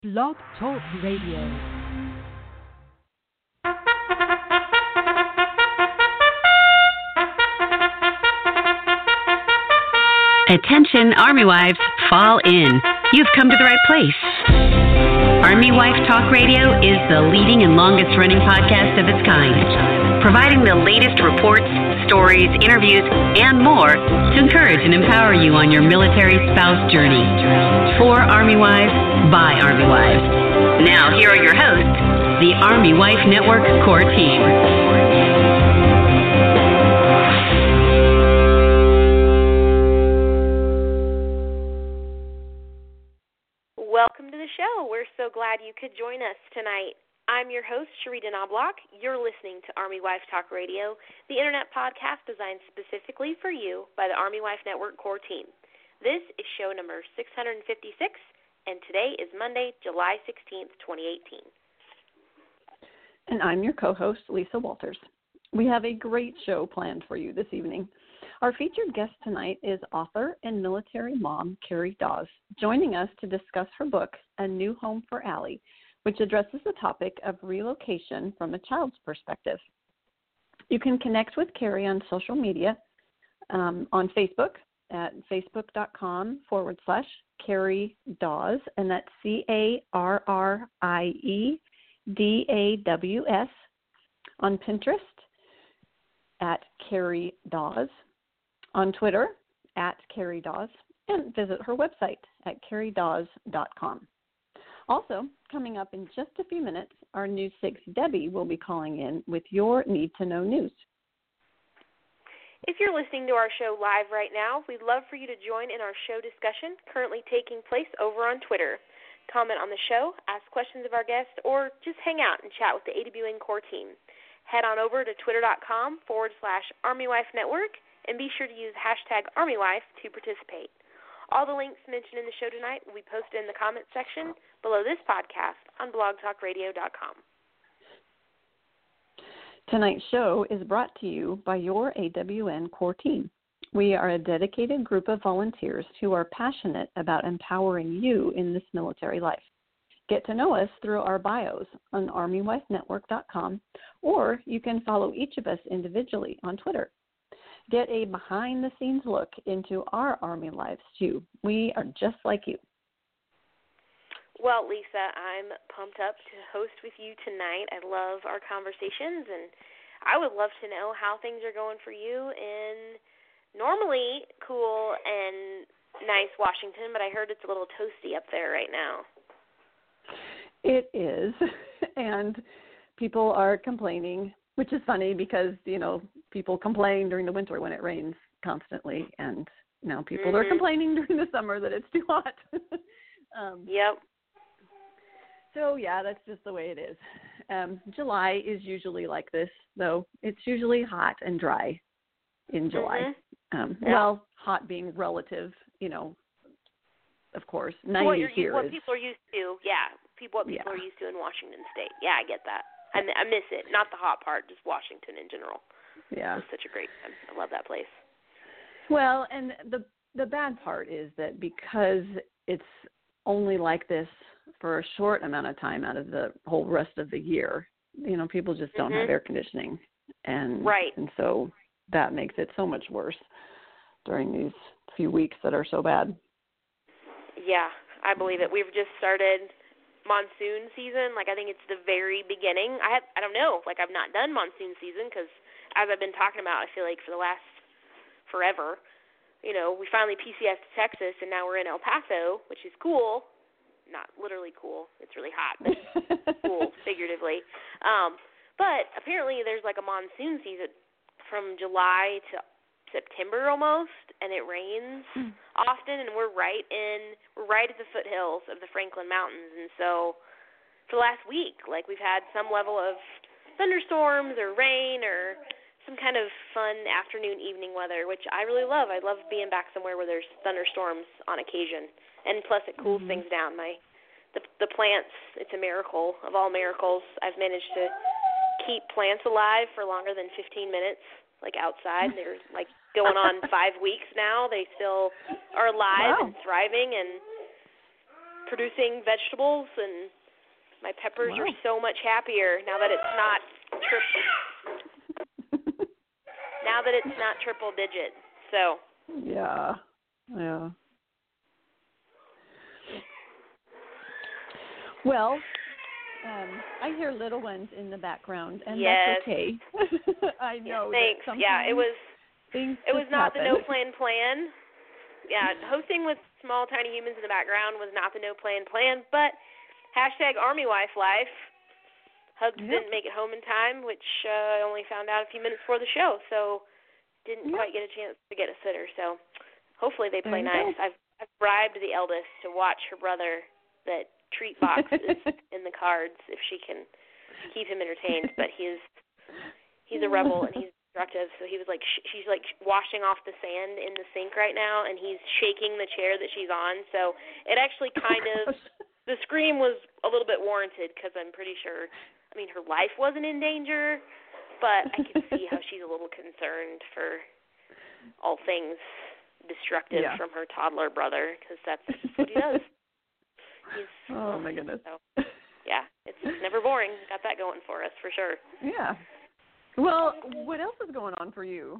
Blog Talk Radio. Attention Army wives, fall in. You've come to the right place. Army Wife Talk Radio is the leading and longest running podcast of its kind, providing the latest reports, stories, interviews, and more to encourage and empower you on your military spouse journey. For Army Wives, by Army Wives. Now, here are your hosts, the Army Wife Network core team. Welcome to the show. We're so glad you could join us tonight. I'm your host, Sharita Knobloch. You're listening to Army Wife Talk Radio, the internet podcast designed specifically for you by the Army Wife Network core team. This is show number 656, and today is Monday, July 16th, 2018. And I'm your co-host, Lisa Walters. We have a great show planned for you this evening. Our featured guest tonight is author and military mom, Carrie Dawes, joining us to discuss her book, A New Home for Allie, which addresses the topic of relocation from a child's perspective. You can connect with Carrie on social media, on Facebook at facebook.com/Carrie Dawes, and that's CarrieDaws, on Pinterest at Carrie Dawes, on Twitter at Carrie Dawes, and visit her website at carriedaws.com. Also, coming up in just a few minutes, our News 6 Debbie will be calling in with your need-to-know news. If you're listening to our show live right now, we'd love for you to join in our show discussion currently taking place over on Twitter. Comment on the show, ask questions of our guests, or just hang out and chat with the AWN core team. Head on over to twitter.com/ArmyWifeNetwork and be sure to use hashtag ArmyWife to participate. All the links mentioned in the show tonight will be posted in the comments section below this podcast on blogtalkradio.com. Tonight's show is brought to you by your AWN core team. We are a dedicated group of volunteers who are passionate about empowering you in this military life. Get to know us through our bios on ArmyWifeNetwork.com, or you can follow each of us individually on Twitter. Get a behind-the-scenes look into our Army lives, too. We are just like you. Well, Lisa, I'm pumped up to host with you tonight. I love our conversations, and I would love to know how things are going for you in normally cool and nice Washington, but I heard it's a little toasty up there right now. It is, and people are complaining, which is funny because, people complain during the winter when it rains constantly, and now people are complaining during the summer that it's too hot. Yep. So, yeah, that's just the way it is. July is usually like this, though. It's usually hot and dry in July. Well, hot being relative, of course. 90s here what is... people are used to, what people are used to in Washington State. Yeah, I get that. I miss it. Not the hot part, just Washington in general. Yeah. It's such a great time. I love that place. Well, and the bad part is that because it's only like this for a short amount of time out of the whole rest of the year, people just don't have air conditioning. And so that makes it so much worse during these few weeks that are so bad. Yeah, I believe it. We've just started monsoon season. I think it's the very beginning. I don't know. I've not done monsoon season because, as I've been talking about, I feel like for the last forever, we finally PCS to Texas, and now we're in El Paso, which is cool. Not literally cool. It's really hot, but cool figuratively. But apparently there's a monsoon season from July to September almost, and it rains often, and we're right at the foothills of the Franklin Mountains. And so for the last week, we've had some level of thunderstorms or rain or some kind of fun afternoon, evening weather, which I really love. I love being back somewhere where there's thunderstorms on occasion, and plus it cools things down. The plants, it's a miracle of all miracles. I've managed to keep plants alive for longer than 15 minutes, outside. They're going on 5 weeks now. They still are alive and thriving, and producing vegetables, and my peppers Wow. are so much happier now that it's not triple digit. So Yeah. Well, I hear little ones in the background, and yes. that's okay. I know. Thanks. That Yeah, it was not happen. the no plan. Yeah, hosting with small tiny humans in the background was not the no plan, but #ArmyWifeLife. Hugs didn't make it home in time, which I only found out a few minutes before the show, so didn't quite get a chance to get a sitter. So hopefully they play nice. I've bribed the eldest to watch her brother that treat box is in the cards if she can keep him entertained, but he's a rebel and he's destructive. So he was like, she's like washing off the sand in the sink right now, and he's shaking the chair that she's on. So it actually kind of, the scream was a little bit warranted because I'm pretty sure, I mean, her life wasn't in danger, but I can see how she's a little concerned for all things destructive from her toddler brother, because that's what he does. Oh my goodness. So, yeah, it's never boring. Got that going for us for sure. Yeah. Well, what else is going on for you?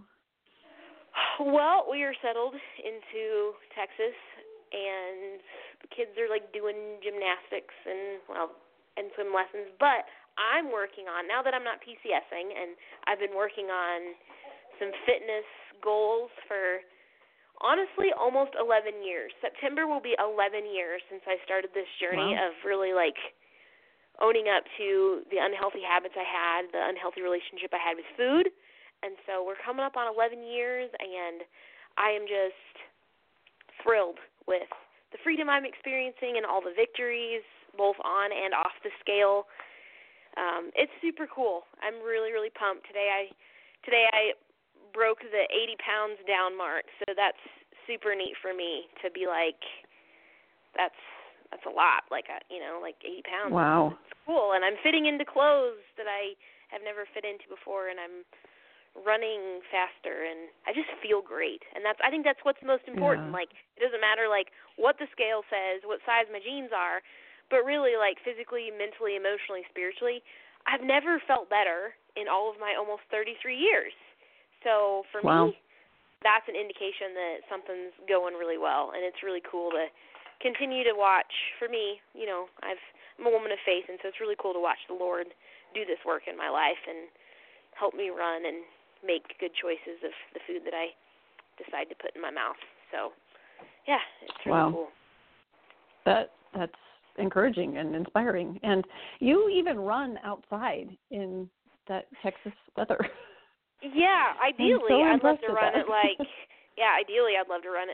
Well, we are settled into Texas, and the kids are like doing gymnastics and swim lessons. But I'm working on, now that I'm not PCSing, and I've been working on some fitness goals for honestly almost 11 years. September will be 11 years since I started this journey of really like owning up to the unhealthy habits I had, the unhealthy relationship I had with food. And so we're coming up on 11 years, and I am just thrilled with the freedom I'm experiencing and all the victories, both on and off the scale. It's super cool. I'm really, really pumped. Today I broke the 80 pounds down mark, so that's super neat for me to be like, that's a lot, like 80 pounds. Wow. It's cool, and I'm fitting into clothes that I have never fit into before, and I'm running faster, and I just feel great. And I think that's what's most important. Like, it doesn't matter like what the scale says, what size my jeans are, but really like physically, mentally, emotionally, spiritually, I've never felt better in all of my almost 33 years. So for me, that's an indication that something's going really well, and it's really cool to continue to watch. For me, I'm a woman of faith, and so it's really cool to watch the Lord do this work in my life and help me run and make good choices of the food that I decide to put in my mouth. So, yeah, it's really cool. That's encouraging and inspiring. And you even run outside in that Texas weather. Yeah, ideally I'd love to run it ideally I'd love to run it,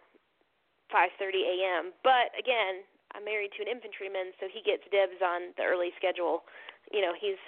5:30 a.m. But again, I'm married to an infantryman, so he gets dibs on the early schedule. He's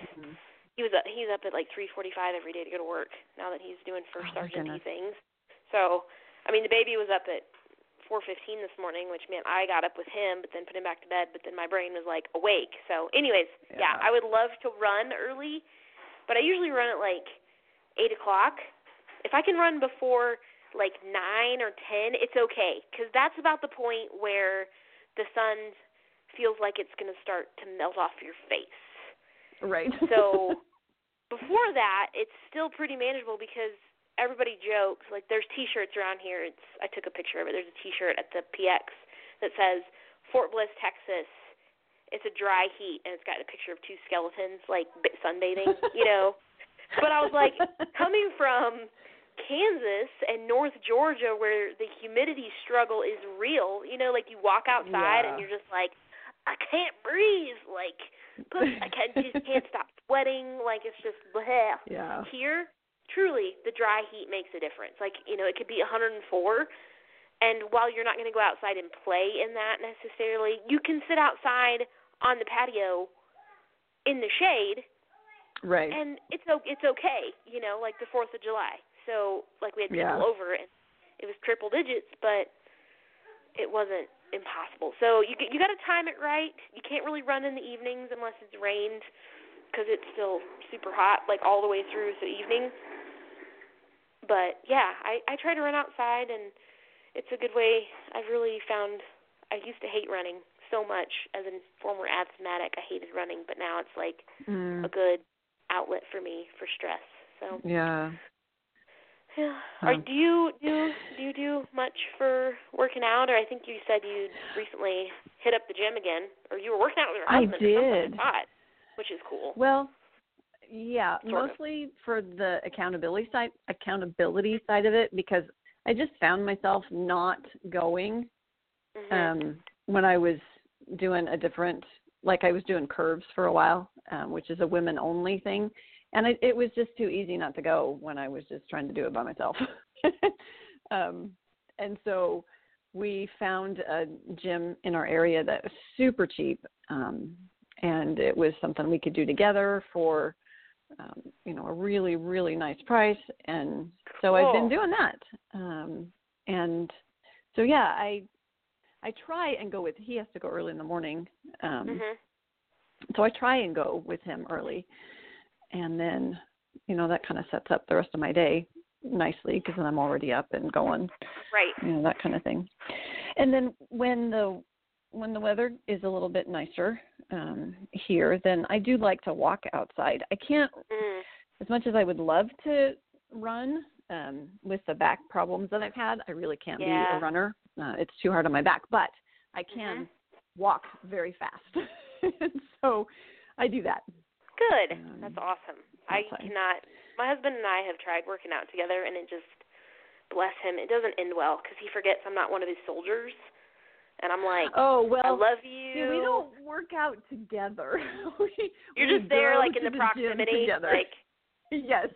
up at like 3:45 every day to go to work now that he's doing first sergeant things. So, I mean, the baby was up at 4:15 this morning, which meant I got up with him, but then put him back to bed, but then my brain was like awake. So anyways, I would love to run early, but I usually run at like 8 o'clock. If I can run before like 9 or 10, it's okay, because that's about the point where the sun feels like it's going to start to melt off your face. Right. So before that, it's still pretty manageable, because everybody jokes, like there's T-shirts around here. I took a picture of it. There's a T-shirt at the PX that says, Fort Bliss, Texas, it's a dry heat, and it's got a picture of two skeletons like sunbathing, But I was like, coming from Kansas and North Georgia, where the humidity struggle is real, like you walk outside and you're just like, I can't breathe, like I just can't stop sweating, like it's just bleh. Yeah. Here, truly, the dry heat makes a difference. Like, it could be 104, and while you're not going to go outside and play in that necessarily, you can sit outside on the patio in the shade. Right. And it's okay, like the 4th of July. So, like, we had people over, and it was triple digits, but it wasn't impossible. So you got to time it right. You can't really run in the evenings unless it's rained, because it's still super hot, like all the way through the evening. But, yeah, I try to run outside, and it's a good way. I've really found I used to hate running, so much. As a former asthmatic, I hated running, but now it's like a good outlet for me for stress. So yeah. Yeah. Do you do much for working out? Or I think you said you recently hit up the gym again, or you were working out with your husband. I did. Or something, I thought, which is cool. Well, yeah, sort mostly for the accountability side of it, because I just found myself not going when I was doing I was doing curves for a while, which is a women only thing. And it was just too easy not to go when I was just trying to do it by myself. And so we found a gym in our area that was super cheap, and it was something we could do together for, a really, really nice price. And so I've been doing that. And so, yeah, I try and go with, he has to go early in the morning. So I try and go with him early. And then, that kind of sets up the rest of my day nicely, because then I'm already up and going. Right. That kind of thing. And then when the weather is a little bit nicer here, then I do like to walk outside. I can't, as much as I would love to run, with the back problems that I've had, I really can't be a runner. It's too hard on my back, but I can walk very fast. So I do that. Good. That's awesome. I cannot. My husband and I have tried working out together, and it just, bless him, it doesn't end well, because he forgets I'm not one of his soldiers. And I'm like, oh, well, I love you. See, we don't work out together. You're just there, like, in the proximity. Like, yes.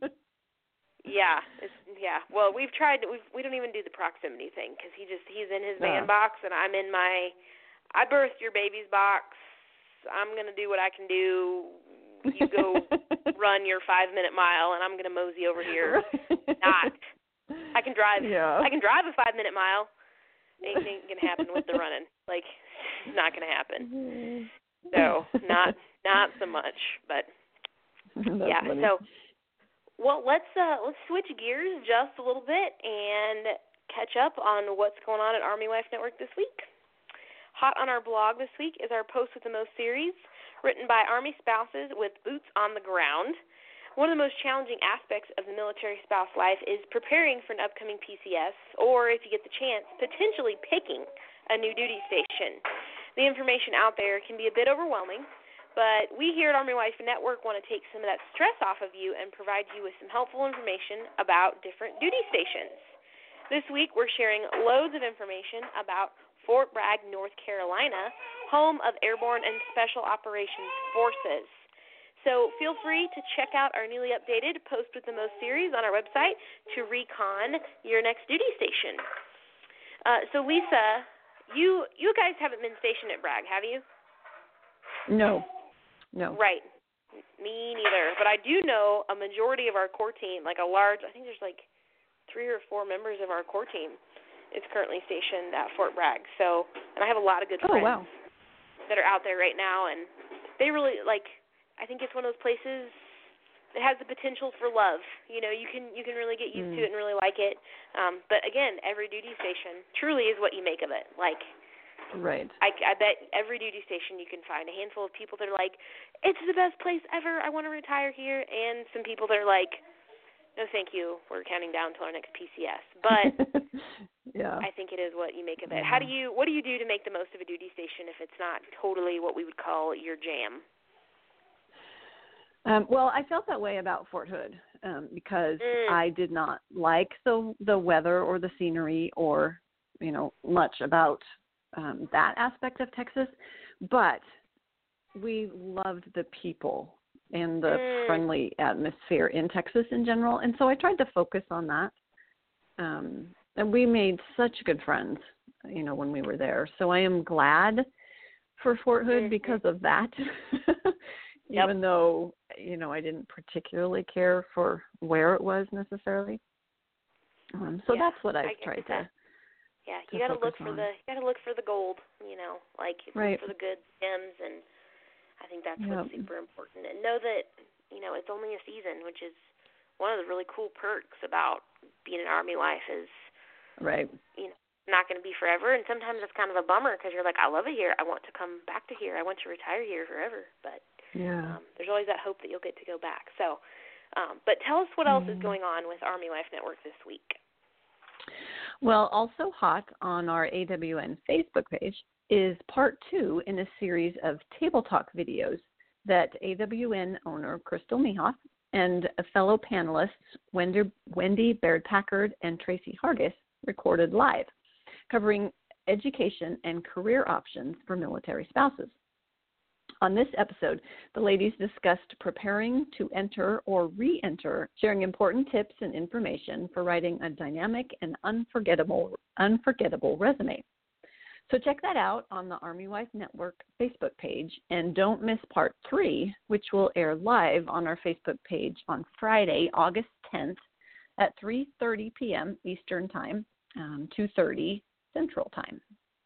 Yeah. Well, we've tried. We don't even do the proximity thing, because he's in his man box, and I'm in my, I birthed your baby's box. I'm going to do what I can do. You go run your 5-minute mile, and I'm going to mosey over here. Not. I can drive. Yeah. I can drive a 5-minute mile. Anything can happen with the running. Like, it's not going to happen. So, not so much, but yeah. Funny. So, well, let's switch gears just a little bit and catch up on what's going on at Army Wife Network this week. Hot on our blog this week is our Post with the Most series, written by Army spouses with boots on the ground. One of the most challenging aspects of the military spouse life is preparing for an upcoming PCS, or if you get the chance, potentially picking a new duty station. The information out there can be a bit overwhelming, but we here at Army Wife Network want to take some of that stress off of you and provide you with some helpful information about different duty stations. This week we're sharing loads of information about Fort Bragg, North Carolina, home of Airborne and Special Operations Forces. So feel free to check out our newly updated Post with the Most series on our website to recon your next duty station. So Lisa, you guys haven't been stationed at Bragg, have you? No. Right. Me neither. But I do know a majority of our core team, like a large, I think there's like 3 or 4 members of our core team is currently stationed at Fort Bragg. So, and I have a lot of good friends that are out there right now, and they really, like, I think it's one of those places that has the potential for love. You can really get used to it and really like it. But again, every duty station truly is what you make of it. Like, right. I bet every duty station you can find a handful of people that are like, it's the best place ever, I want to retire here, and some people that are like, no thank you, we're counting down to our next PCS. But yeah. I think it is what you make of it. What do you do to make the most of a duty station if it's not totally what we would call your jam? Well, I felt that way about Fort Hood because I did not like the weather or the scenery or, much about that aspect of Texas. But we loved the people and the friendly atmosphere in Texas in general. And so I tried to focus on that. And we made such good friends, when we were there. So I am glad for Fort Hood because of that. Even though, I didn't particularly care for where it was necessarily. So that's what I've tried to. Yeah, you got to look for the gold, look for the good gems, and I think that's what's super important. And know that, it's only a season, which is one of the really cool perks about being an Army life is, not going to be forever, and sometimes it's kind of a bummer because you're like, I love it here. I want to come back to here. I want to retire here forever. But there's always that hope that you'll get to go back. So, but tell us what else is going on with Army Wife Network this week. Well, also hot on our AWN Facebook page is part 2 in a series of Table Talk videos that AWN owner Crystal Mehoff and fellow panelists Wendy Baird-Packard and Tracy Hargis recorded live, covering education and career options for military spouses. On this episode, the ladies discussed preparing to enter or re-enter, sharing important tips and information for writing a dynamic and unforgettable resume. So check that out on the Army Wife Network Facebook page, and don't miss part 3, which will air live on our Facebook page on Friday, August 10th at 3:30 p.m. Eastern Time, 2:30 Central Time.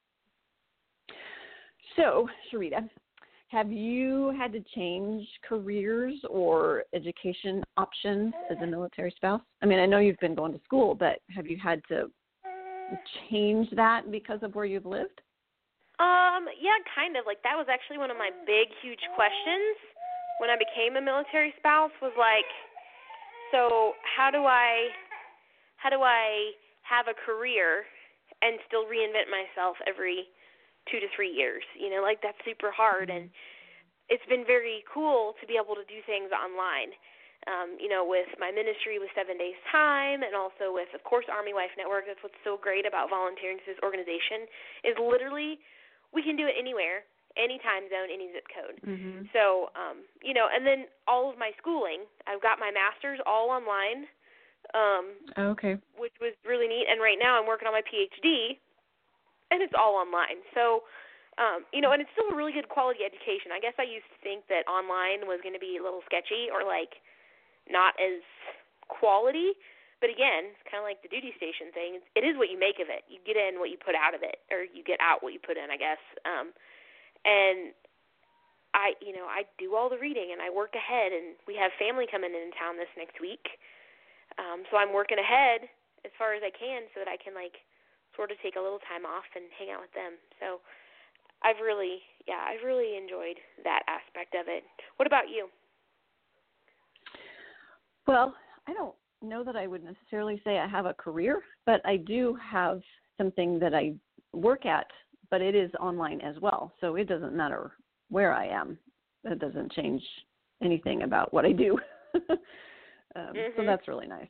So, Sharita, have you had to change careers or education options as a military spouse? I mean, I know you've been going to school, but have you had to change that because of where you've lived? Yeah, kind of. Like, that was actually one of my big, huge questions when I became a military spouse was like, so how do I have a career and still reinvent myself every 2 to 3 years? You know, like, that's super hard, and it's been very cool to be able to do things online. You know, with my ministry with 7 Days Time, and also with, of course, Army Wife Network. That's what's so great about volunteering to this organization is literally we can do it anywhere, any time zone, any zip code. Mm-hmm. So, you know, and then all of my schooling, I've got my master's all online, which was really neat. And right now I'm working on my PhD, and it's all online. So, you know, and it's still a really good quality education. I guess I used to think that online was going to be a little sketchy or, like, not as quality. But again, it's kind of like the duty station thing. It is what you make of it. You get in what you put out of it, or you get out what you put in, I guess. And I do all the reading, and I work ahead, and we have family coming in town this next week. So I'm working ahead as far as I can so that I can, like, sort of take a little time off and hang out with them. So I've really enjoyed that aspect of it. What about you? Well, I don't know that I would necessarily say I have a career, but I do have something that I work at, but it is online as well. So it doesn't matter where I am. It doesn't change anything about what I do. So that's really nice.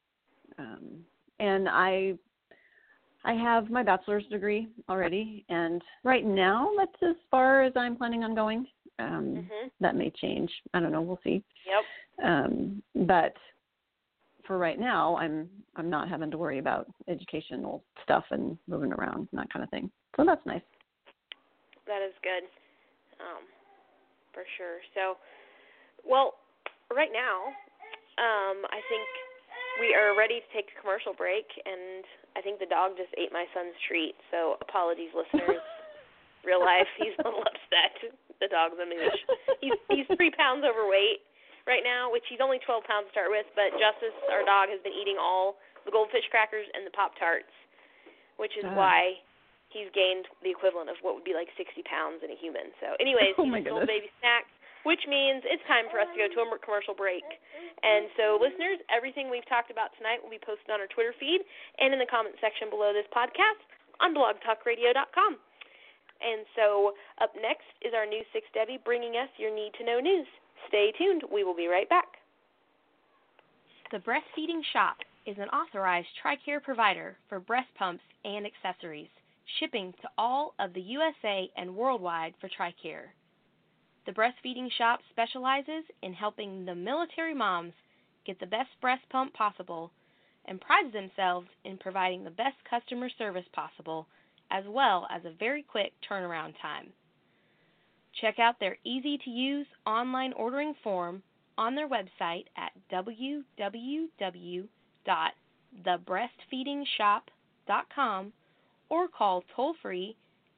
And I have my bachelor's degree already, and right now that's as far as I'm planning on going. That may change. I don't know. We'll see. Yep. But for right now, I'm not having to worry about educational stuff and moving around and that kind of thing. So that's nice. That is good, for sure. So, well, right now, I think we are ready to take a commercial break, and I think the dog just ate my son's treat. So apologies, listeners. Real life, he's a little upset. The dog's a mooch. He's 3 pounds overweight right now, which he's only 12 pounds to start with, but Justice, our dog, has been eating all the Goldfish crackers and the Pop-Tarts, which is why he's gained the equivalent of what would be like 60 pounds in a human. So anyways, he's a little baby snack, which means it's time for us to go to a commercial break. And so, listeners, everything we've talked about tonight will be posted on our Twitter feed and in the comment section below this podcast on blogtalkradio.com. And so up next is our News 6 Debbie bringing us your need-to-know news. Stay tuned. We will be right back. The Breastfeeding Shop is an authorized TRICARE provider for breast pumps and accessories, shipping to all of the USA and worldwide for TRICARE. The Breastfeeding Shop specializes in helping the military moms get the best breast pump possible and prides themselves in providing the best customer service possible, as well as a very quick turnaround time. Check out their easy-to-use online ordering form on their website at www.thebreastfeedingshop.com or call toll-free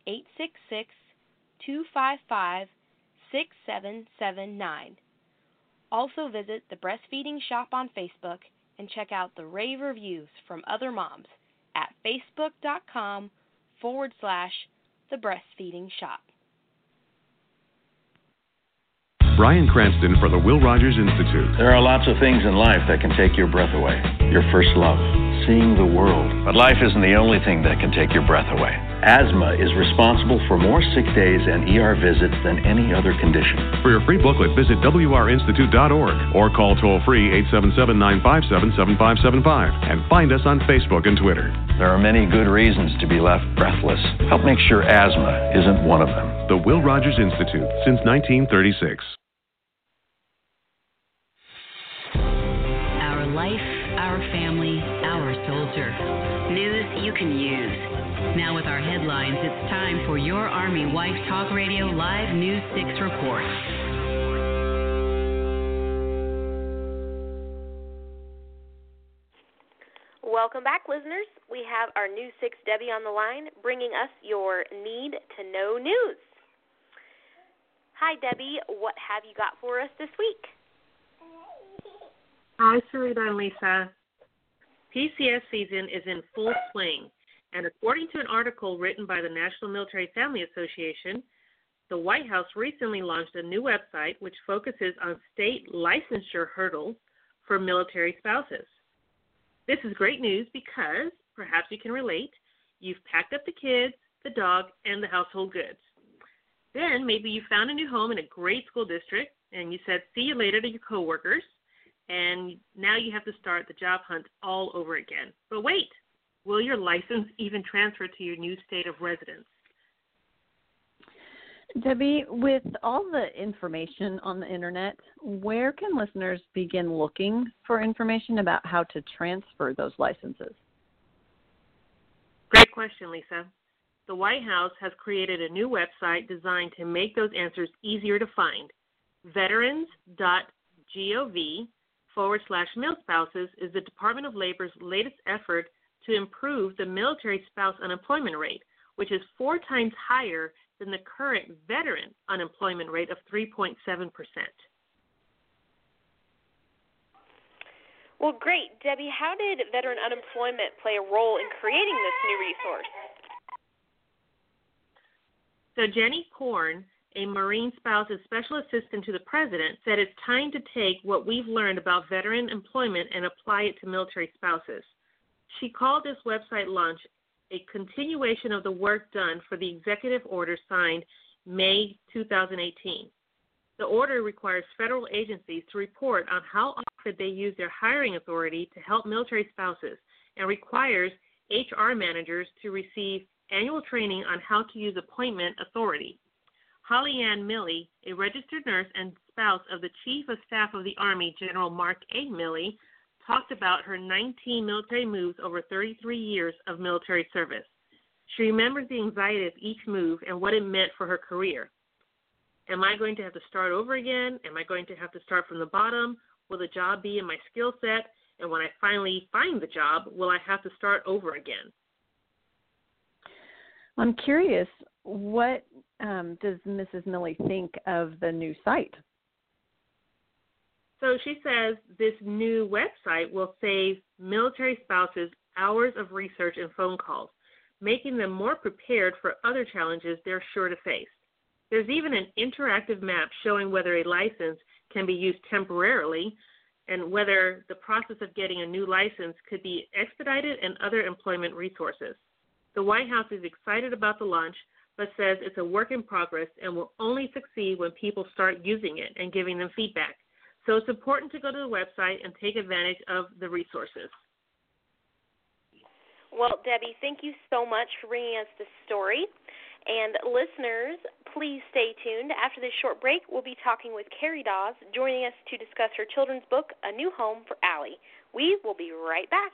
866-255-6779. Also visit the Breastfeeding Shop on Facebook and check out the rave reviews from other moms at facebook.com/thebreastfeedingshop. Brian Cranston for the Will Rogers Institute. There are lots of things in life that can take your breath away. Your first love, seeing the world. But life isn't the only thing that can take your breath away. Asthma is responsible for more sick days and ER visits than any other condition. For your free booklet, visit wrinstitute.org or call toll-free 877-957-7575 and find us on Facebook and Twitter. There are many good reasons to be left breathless. Help make sure asthma isn't one of them. The Will Rogers Institute, since 1936. Our life, our family, our soldier. News you can use. Now with our headlines, it's time for your Army Wife Talk Radio Live News 6 report. Welcome back, listeners. We have our News 6 Debbie on the line, bringing us your need-to-know news. Hi, Debbie. What have you got for us this week? Hi, Sarita and Lisa. PCS season is in full swing, and according to an article written by the National Military Family Association, the White House recently launched a new website which focuses on state licensure hurdles for military spouses. This is great news because, perhaps you can relate, you've packed up the kids, the dog, and the household goods. Then maybe you found a new home in a great school district, and you said see you later to your coworkers, and now you have to start the job hunt all over again. But wait, will your license even transfer to your new state of residence? Debbie, with all the information on the internet, where can listeners begin looking for information about how to transfer those licenses? Great question, Lisa. The White House has created a new website designed to make those answers easier to find. Veterans.gov/milspouses is the Department of Labor's latest effort to improve the military spouse unemployment rate, which is 4 times higher than the current veteran unemployment rate of 3.7%. Well, great. Debbie, how did veteran unemployment play a role in creating this new resource? So Jenny Korn, a Marine spouse's special assistant to the president, said it's time to take what we've learned about veteran employment and apply it to military spouses. She called this website launch a continuation of the work done for the executive order signed May 2018. The order requires federal agencies to report on how often they use their hiring authority to help military spouses and requires HR managers to receive annual training on how to use appointment authority. Holly Ann Milley, a registered nurse and spouse of the Chief of Staff of the Army, General Mark A. Milley, talked about her 19 military moves over 33 years of military service. She remembers the anxiety of each move and what it meant for her career. Am I going to have to start over again? Am I going to have to start from the bottom? Will the job be in my skill set? And when I finally find the job, will I have to start over again? I'm curious, what does Mrs. Milley think of the new site? So she says this new website will save military spouses hours of research and phone calls, making them more prepared for other challenges they're sure to face. There's even an interactive map showing whether a license can be used temporarily and whether the process of getting a new license could be expedited and other employment resources. The White House is excited about the launch, but says it's a work in progress and will only succeed when people start using it and giving them feedback. So it's important to go to the website and take advantage of the resources. Well, Debbie, thank you so much for bringing us this story. And listeners, please stay tuned. After this short break, we'll be talking with Carrie Dawes, joining us to discuss her children's book, A New Home for Allie. We will be right back.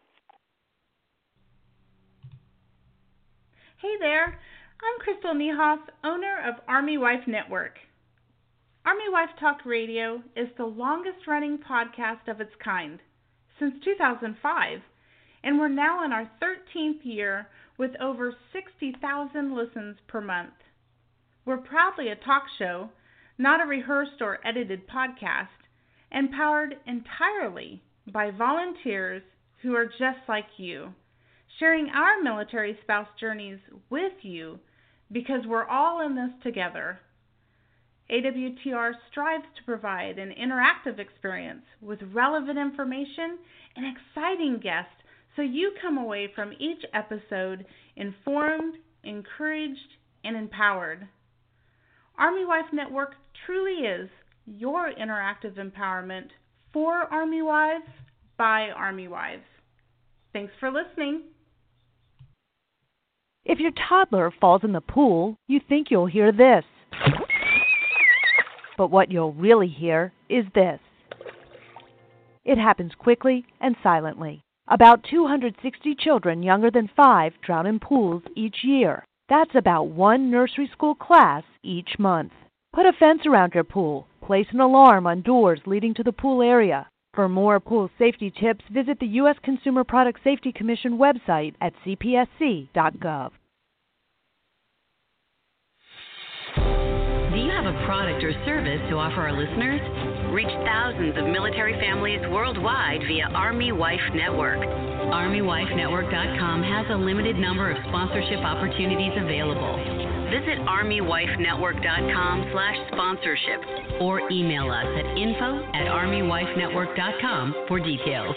Hey there, I'm Crystal Niehaus, owner of Army Wife Network. Army Wife Talk Radio is the longest-running podcast of its kind, since 2005, and we're now in our 13th year with over 60,000 listens per month. We're proudly a talk show, not a rehearsed or edited podcast, and powered entirely by volunteers who are just like you, sharing our military spouse journeys with you because we're all in this together. AWTR strives to provide an interactive experience with relevant information and exciting guests so you come away from each episode informed, encouraged, and empowered. Army Wife Network truly is your interactive empowerment for Army Wives by Army Wives. Thanks for listening. If your toddler falls in the pool, you think you'll hear this. But what you'll really hear is this. It happens quickly and silently. About 260 children younger than 5 drown in pools each year. That's about one nursery school class each month. Put a fence around your pool. Place an alarm on doors leading to the pool area. For more pool safety tips, visit the U.S. Consumer Product Safety Commission website at cpsc.gov. Do you have a product or service to offer our listeners? Reach thousands of military families worldwide via Army Wife Network. ArmyWifeNetwork.com has a limited number of sponsorship opportunities available. Visit ArmyWifeNetwork.com/sponsorship or email us at info@ArmyWifeNetwork.com for details.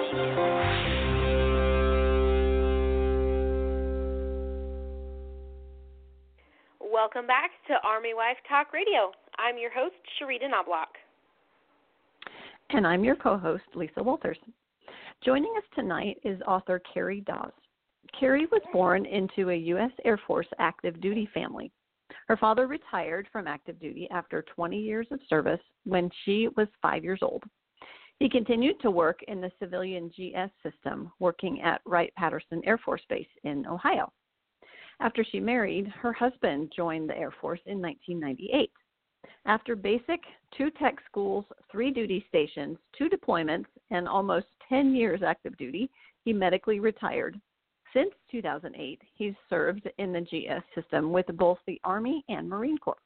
Welcome back to Army Wife Talk Radio. I'm your host, Sharita Knobloch. And I'm your co-host, Lisa Walters. Joining us tonight is author Carrie Dawes. Carrie was born into a U.S. Air Force active duty family. Her father retired from active duty after 20 years of service when she was 5 years old. He continued to work in the civilian GS system, working at Wright-Patterson Air Force Base in Ohio. After she married, her husband joined the Air Force in 1998. After basic, 2 tech schools, 3 duty stations, 2 deployments, and almost 10 years active duty, he medically retired. Since 2008, he's served in the GS system with both the Army and Marine Corps.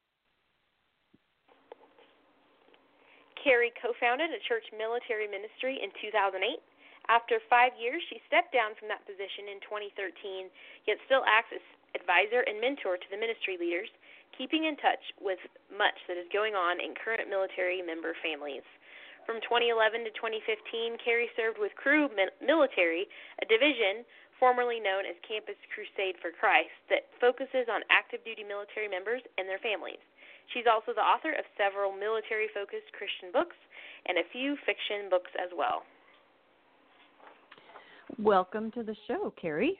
Carrie co-founded a church military ministry in 2008. After 5 years, she stepped down from that position in 2013, yet still acts as advisor and mentor to the ministry leaders, keeping in touch with much that is going on in current military member families. From 2011 to 2015, Carrie served with Crew Military, a division formerly known as Campus Crusade for Christ that focuses on active duty military members and their families. She's also the author of several military-focused Christian books and a few fiction books as well. Welcome to the show, Carrie.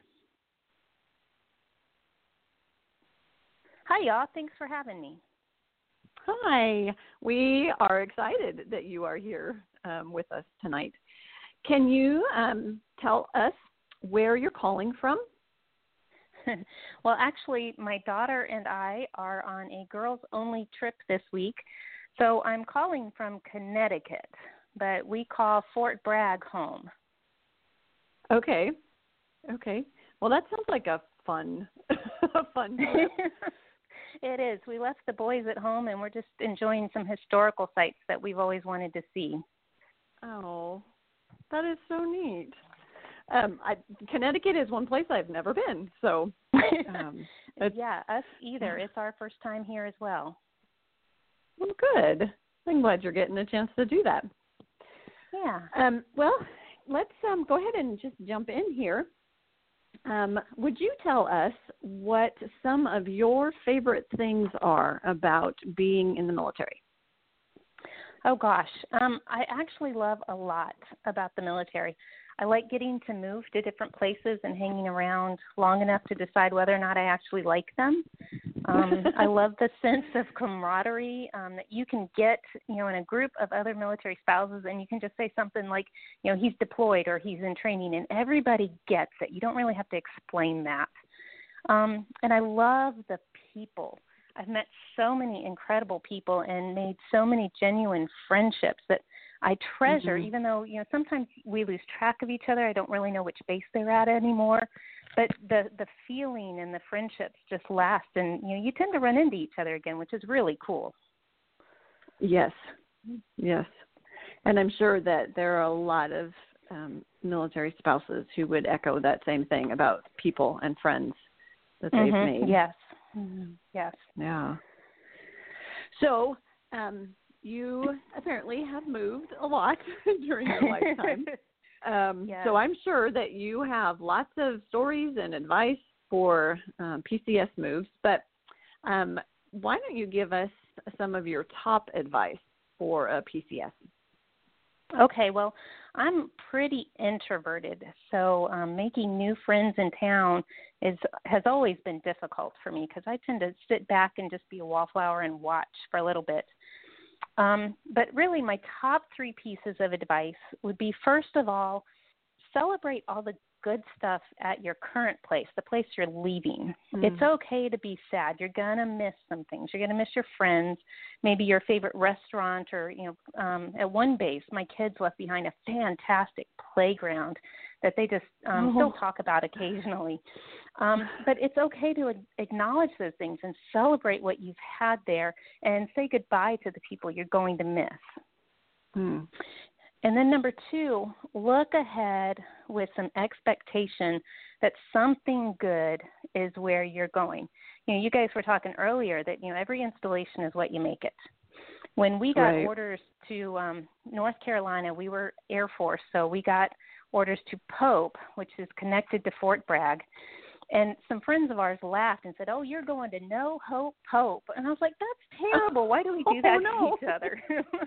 Hi, y'all. Thanks for having me. Hi. We are excited that you are here with us tonight. Can you tell us where you're calling from? Well, actually, my daughter and I are on a girls-only trip this week, so I'm calling from Connecticut, but we call Fort Bragg home. Okay. Well, that sounds like a fun trip. It is. We left the boys at home, and we're just enjoying some historical sites that we've always wanted to see. Oh, that is so neat. Connecticut is one place I've never been, so. Yeah, us either. It's our first time here as well. Well, good. I'm glad you're getting a chance to do that. Yeah. Well, let's go ahead and just jump in here. Would you tell us what some of your favorite things are about being in the military? Oh, gosh. I actually love a lot about the military. I like getting to move to different places and hanging around long enough to decide whether or not I actually like them. I love the sense of camaraderie that you can get, in a group of other military spouses, and you can just say something like, he's deployed or he's in training, and everybody gets it. You don't really have to explain that. And I love the people. I've met so many incredible people and made so many genuine friendships that I treasure, even though, sometimes we lose track of each other. I don't really know which base they're at anymore. But the feeling and the friendships just last. And, you tend to run into each other again, which is really cool. Yes. And I'm sure that there are a lot of military spouses who would echo that same thing about people and friends that they've made. Yes. Mm-hmm. Yes. Yeah. So, you apparently have moved a lot during your lifetime. Yes. So I'm sure that you have lots of stories and advice for PCS moves, but why don't you give us some of your top advice for a PCS? Okay, well, I'm pretty introverted, so making new friends in town has always been difficult for me because I tend to sit back and just be a wallflower and watch for a little bit. But really, my top 3 pieces of advice would be, first of all, celebrate all the good stuff at your current place, the place you're leaving. It's okay to be sad. You're going to miss some things. You're going to miss your friends, maybe your favorite restaurant, or, at one base, my kids left behind a fantastic playground that they just still talk about occasionally. But it's okay to acknowledge those things and celebrate what you've had there and say goodbye to the people you're going to miss. And then number 2, look ahead with some expectation that something good is where you're going. You guys were talking earlier that, every installation is what you make it. When we got orders to North Carolina, we were Air Force, so we got orders to Pope, which is connected to Fort Bragg. And some friends of ours laughed and said, "Oh, you're going to No Hope Pope." And I was like, that's terrible. Why do we do that to each other?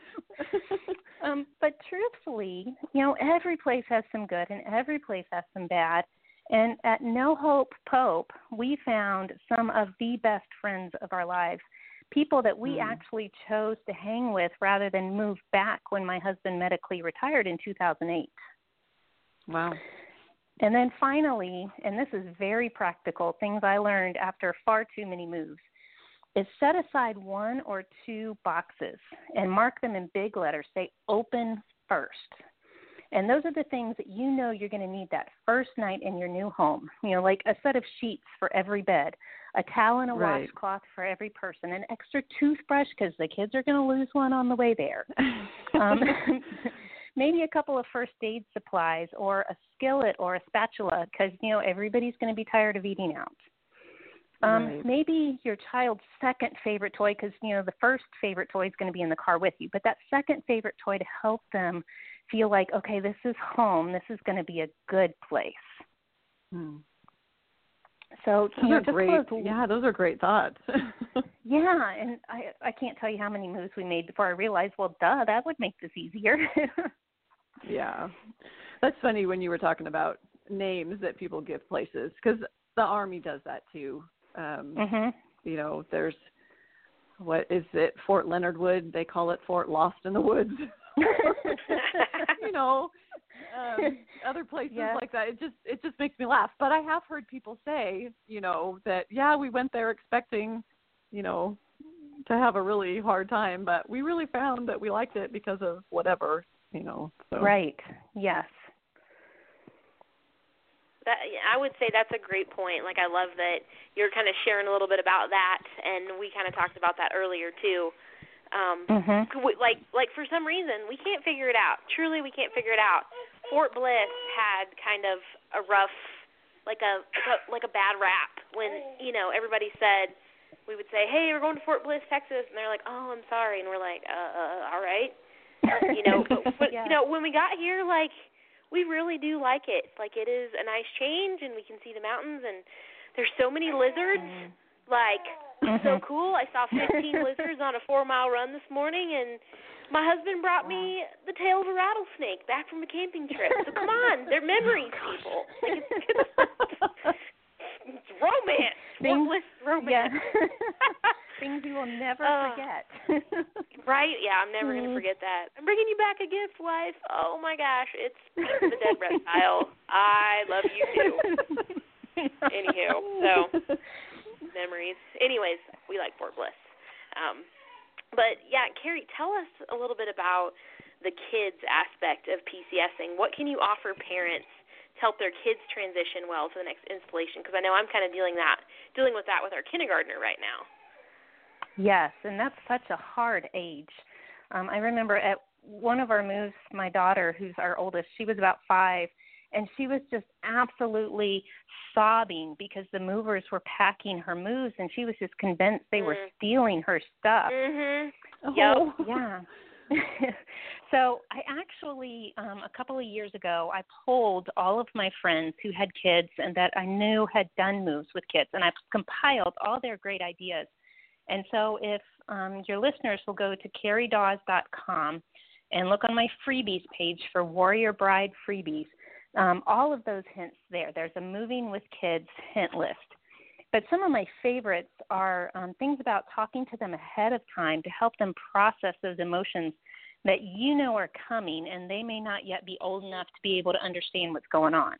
But truthfully, every place has some good and every place has some bad. And at No Hope Pope, we found some of the best friends of our lives, people that we actually chose to hang with rather than move back when my husband medically retired in 2008. Wow. And then finally, and this is very practical, things I learned after far too many moves, is set aside 1 or 2 boxes and mark them in big letters. Say, open first. And those are the things that you're going to need that first night in your new home. Like a set of sheets for every bed, a towel and a washcloth for every person, an extra toothbrush because the kids are going to lose one on the way there. Maybe a couple of first aid supplies or a skillet or a spatula because, everybody's going to be tired of eating out. Maybe your child's second favorite toy because, the first favorite toy is going to be in the car with you, but that second favorite toy to help them feel like, okay, this is home. This is going to be a good place. So those are great. Yeah, those are great thoughts. Yeah, and I can't tell you how many moves we made before I realized, well, duh, that would make this easier. Yeah. That's funny when you were talking about names that people give places, because the Army does that too. There's, what is it, Fort Leonard Wood? They call it Fort Lost in the Woods. Other places like that. It just makes me laugh. But I have heard people say, that, we went there expecting, to have a really hard time, but we really found that we liked it because of whatever, So. Right. Yes. I would say that's a great point. Like, I love that you're kind of sharing a little bit about that, and we kind of talked about that earlier too. Like for some reason we can't figure it out. Truly, we can't figure it out. Fort Bliss had kind of a rough, like a bad rap when everybody said, we would say, "Hey, we're going to Fort Bliss, Texas," and they're like, "Oh, I'm sorry," and we're like, all right, but when we got here, like, we really do like it. Like, it is a nice change, and we can see the mountains, and there's so many lizards. Like, so cool. I saw 15 lizards on a 4-mile run this morning, and my husband brought me the tail of a rattlesnake back from a camping trip. So come on, they're memories, people. Like, it's romance. Romance. Yeah. Things you will never forget. Right? Yeah, I'm never going to forget that. I'm bringing you back a gift, wife. Oh, my gosh. It's the dead reptile. I love you, too. Anywho, so memories. Anyways, we like Fort Bliss. But, yeah, Carrie, tell us a little bit about the kids aspect of PCSing. What can you offer parents to help their kids transition well to the next installation? Because I know I'm kind of dealing with that with our kindergartner right now. Yes, and that's such a hard age. I remember at one of our moves, my daughter, who's our oldest, she was about 5, And she was just absolutely sobbing because the movers were packing her moves, and she was just convinced they were stealing her stuff. Mm-hmm. Oh. Yep. Yeah. So I actually, a couple of years ago, I polled all of my friends who had kids and that I knew had done moves with kids, and I compiled all their great ideas. And so if your listeners will go to CarrieDawes.com and look on my freebies page for Warrior Bride freebies, all of those hints there. There's a moving with kids hint list. But some of my favorites are things about talking to them ahead of time to help them process those emotions that you know are coming, and they may not yet be old enough to be able to understand what's going on.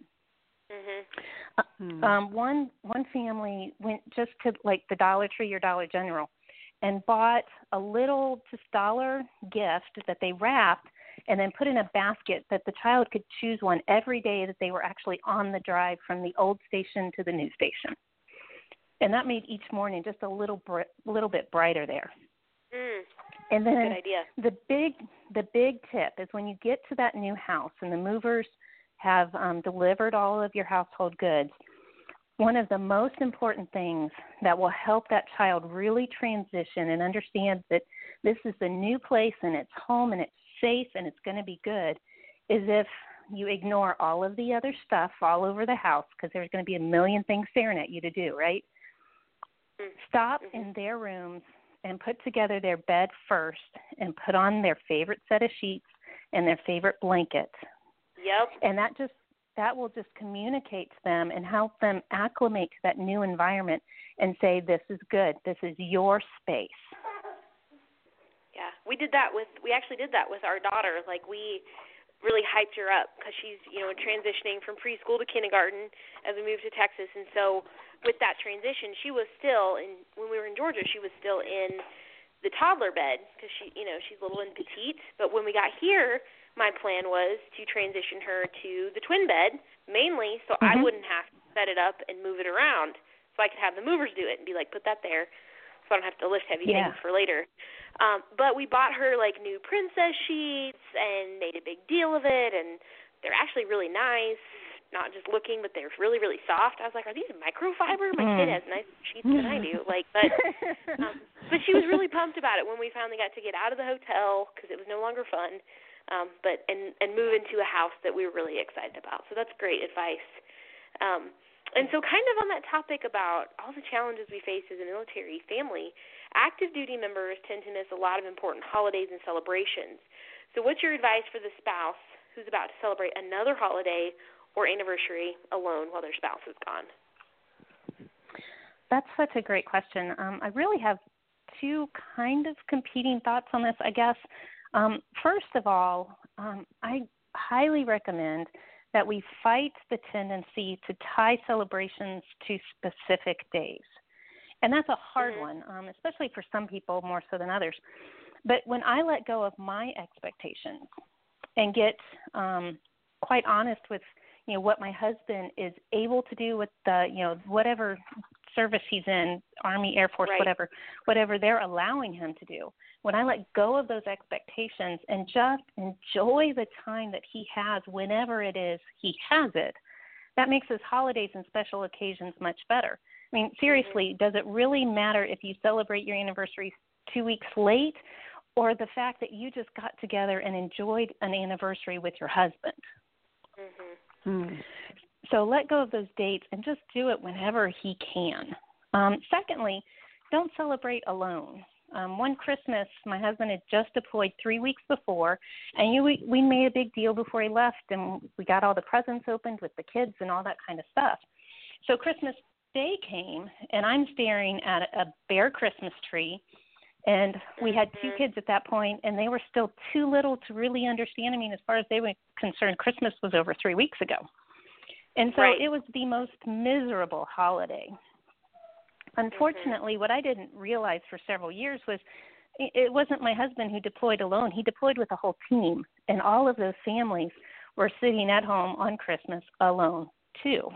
Mm-hmm. One family went just to like the Dollar Tree or Dollar General and bought a little just dollar gift that they wrapped and then put in a basket that the child could choose one every day that they were actually on the drive from the old station to the new station. And that made each morning just a little bit brighter there. And then good idea. The big tip is when you get to that new house and the movers have delivered all of your household goods, one of the most important things that will help that child really transition and understand that this is the new place and it's home and it's safe and it's going to be good is if you ignore all of the other stuff all over the house, because there's going to be a million things staring at you to do, right? Stop in their rooms and put together their bed first and put on their favorite set of sheets and their favorite blankets. Yep. And that will just communicate to them and help them acclimate to that new environment and say, this is good. This is your space. Yeah, we actually did that with our daughter. Like, we really hyped her up because she's, transitioning from preschool to kindergarten as we moved to Texas. And so with that transition, she was still when we were in Georgia, she was still in the toddler bed because she's little and petite. But when we got here, my plan was to transition her to the twin bed, mainly so I wouldn't have to set it up and move it around, so I could have the movers do it and be like, put that there, so I don't have to lift heavy things for later. But we bought her, like, new princess sheets and made a big deal of it, and they're actually really nice, not just looking, but they're really, really soft. I was like, are these microfiber? My kid has nicer sheets than I do. But she was really pumped about it when we finally got to get out of the hotel because it was no longer fun, and move into a house that we were really excited about. So that's great advice. And so kind of on that topic about all the challenges we face as a military family, active duty members tend to miss a lot of important holidays and celebrations. So what's your advice for the spouse who's about to celebrate another holiday or anniversary alone while their spouse is gone? That's such a great question. I really have two kind of competing thoughts on this, I guess. First of all, I highly recommend that we fight the tendency to tie celebrations to specific days. And that's a hard one, especially for some people more so than others. But when I let go of my expectations and get quite honest with, what my husband is able to do with the, whatever service he's in, Army, Air Force, whatever they're allowing him to do, when I let go of those expectations and just enjoy the time that he has whenever it is he has it, that makes his holidays and special occasions much better. I mean, seriously, does it really matter if you celebrate your anniversary 2 weeks late or the fact that you just got together and enjoyed an anniversary with your husband? So let go of those dates and just do it whenever he can. Secondly, don't celebrate alone. One Christmas, my husband had just deployed 3 weeks before, and we made a big deal before he left, and we got all the presents opened with the kids and all that kind of stuff. So Christmas Day came, and I'm staring at a bare Christmas tree, and we had two kids at that point, and they were still too little to really understand. I mean, as far as they were concerned, Christmas was over 3 weeks ago. And so it was the most miserable holiday. Unfortunately, what I didn't realize for several years was it wasn't my husband who deployed alone. He deployed with a whole team, and all of those families were sitting at home on Christmas alone, too.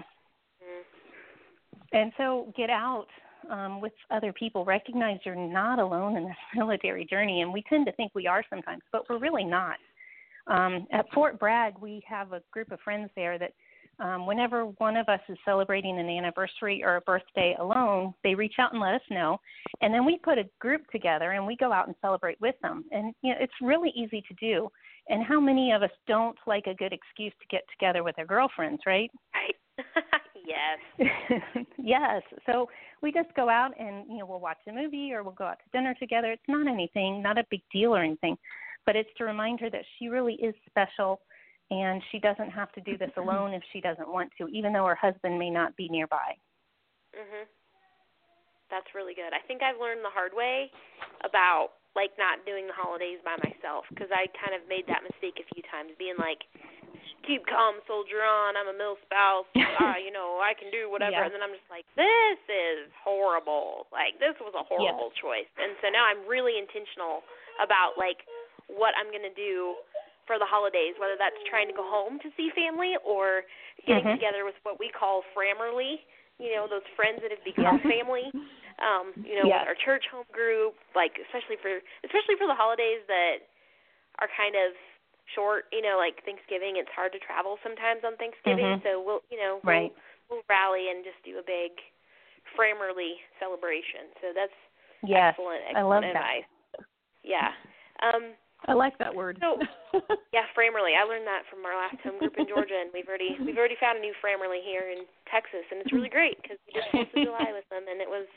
And so get out with other people. Recognize you're not alone in this military journey, and we tend to think we are sometimes, but we're really not. At Fort Bragg, we have a group of friends there that Whenever one of us is celebrating an anniversary or a birthday alone, they reach out and let us know, and then we put a group together and we go out and celebrate with them. And it's really easy to do. And how many of us don't like a good excuse to get together with our girlfriends, right? Right. Yes. Yes. So we just go out and, we'll watch a movie or we'll go out to dinner together. It's not anything, not a big deal or anything, but it's to remind her that she really is special and she doesn't have to do this alone if she doesn't want to, even though her husband may not be nearby. Mhm. That's really good. I think I've learned the hard way about not doing the holidays by myself, because I kind of made that mistake a few times, being like, keep calm, soldier on, I'm a mil spouse, I can do whatever, Yeah. And then I'm just like, this is horrible. This was a horrible choice. And so now I'm really intentional about, what I'm going to do for the holidays, whether that's trying to go home to see family or getting together with what we call Frammerly, those friends that have become family, with our church home group, especially for the holidays that are kind of short, Thanksgiving. It's hard to travel sometimes on Thanksgiving, so we'll rally and just do a big Frammerly celebration. So that's excellent I love advice. That. Yeah. I like that word. So, Frammerly. I learned that from our last home group in Georgia, and we've already found a new Frammerly here in Texas, and it's really great because we did 4th of July with them, and it was,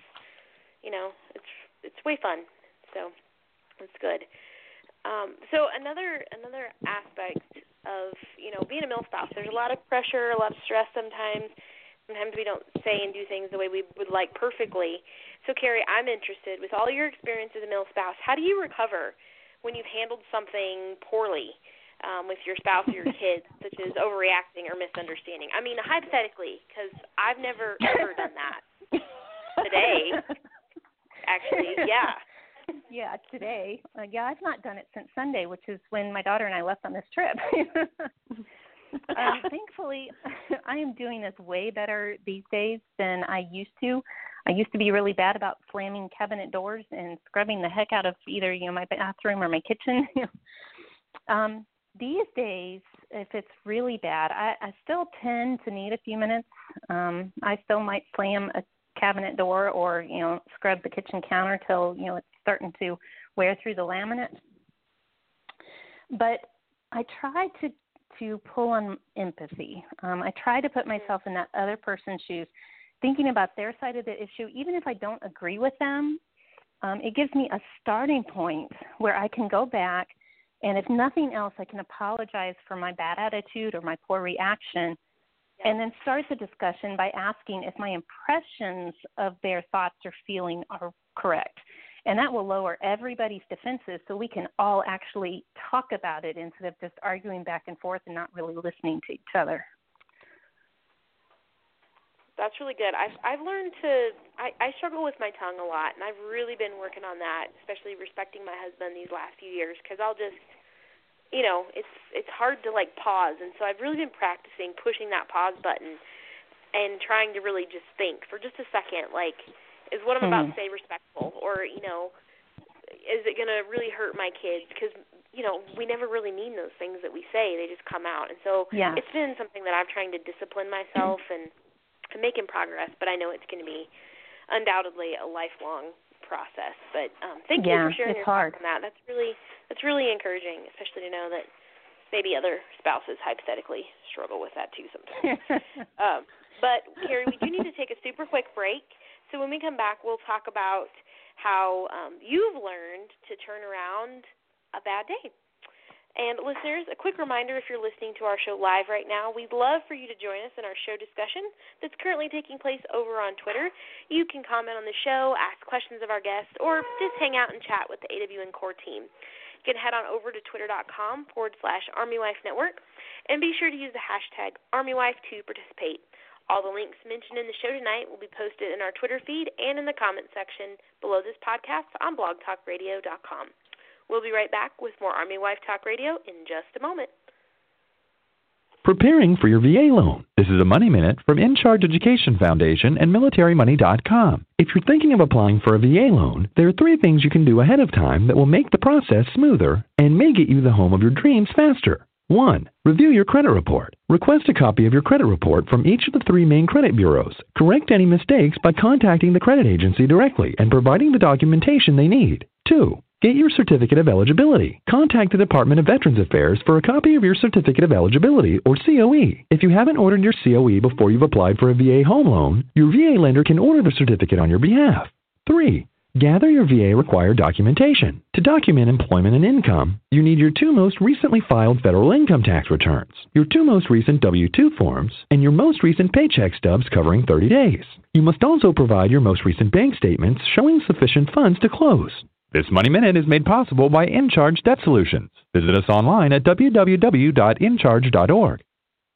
it's way fun. So it's good. So another aspect of being a mil spouse, there's a lot of pressure, a lot of stress sometimes. Sometimes we don't say and do things the way we would like perfectly. So Carrie, I'm interested, with all your experience as a mil spouse, how do you recover when you've handled something poorly with your spouse or your kids, such as overreacting or misunderstanding? I mean, hypothetically, because I've never ever done that. Today, actually, yeah. Yeah, today. I've not done it since Sunday, which is when my daughter and I left on this trip. Thankfully, I am doing this way better these days than I used to. I used to be really bad about slamming cabinet doors and scrubbing the heck out of either my bathroom or my kitchen. These days, if it's really bad, I still tend to need a few minutes. I still might slam a cabinet door or scrub the kitchen counter till it's starting to wear through the laminate. But I try to pull on empathy. I try to put myself in that other person's shoes, thinking about their side of the issue. Even if I don't agree with them, it gives me a starting point where I can go back, and if nothing else, I can apologize for my bad attitude or my poor reaction, and then start the discussion by asking if my impressions of their thoughts or feeling are correct. And that will lower everybody's defenses so we can all actually talk about it instead of just arguing back and forth and not really listening to each other. That's really good. I've learned I struggle with my tongue a lot, and I've really been working on that, especially respecting my husband these last few years, because I'll just, it's hard to pause, and so I've really been practicing pushing that pause button and trying to really just think for just a second, is what I'm about to say respectful, or, is it going to really hurt my kids? Because, we never really mean those things that we say. They just come out. And so it's been something that I'm trying to discipline myself and making progress, but I know it's going to be undoubtedly a lifelong process. But thank you for sharing your thoughts on that. That's really encouraging, especially to know that maybe other spouses hypothetically struggle with that too sometimes. But, Carrie, we do need to take a super quick break. So when we come back, we'll talk about how you've learned to turn around a bad day. And listeners, a quick reminder, if you're listening to our show live right now, we'd love for you to join us in our show discussion that's currently taking place over on Twitter. You can comment on the show, ask questions of our guests, or just hang out and chat with the AWN Core team. You can head on over to twitter.com/ArmyWifeNetwork and be sure to use the hashtag ArmyWife to participate. All the links mentioned in the show tonight will be posted in our Twitter feed and in the comment section below this podcast on blogtalkradio.com. We'll be right back with more Army Wife Talk Radio in just a moment. Preparing for your VA loan. This is a Money Minute from In Charge Education Foundation and MilitaryMoney.com. If you're thinking of applying for a VA loan, there are 3 things you can do ahead of time that will make the process smoother and may get you the home of your dreams faster. 1. Review your credit report. Request a copy of your credit report from each of the 3 main credit bureaus. Correct any mistakes by contacting the credit agency directly and providing the documentation they need. 2. Get your certificate of eligibility. Contact the Department of Veterans Affairs for a copy of your certificate of eligibility, or COE. If you haven't ordered your COE before you've applied for a VA home loan, your VA lender can order the certificate on your behalf. 3. Gather your VA required documentation. To document employment and income, you need your 2 most recently filed federal income tax returns, your 2 most recent W-2 forms, and your most recent paycheck stubs covering 30 days. You must also provide your most recent bank statements showing sufficient funds to close. This Money Minute is made possible by InCharge Debt Solutions. Visit us online at www.incharge.org.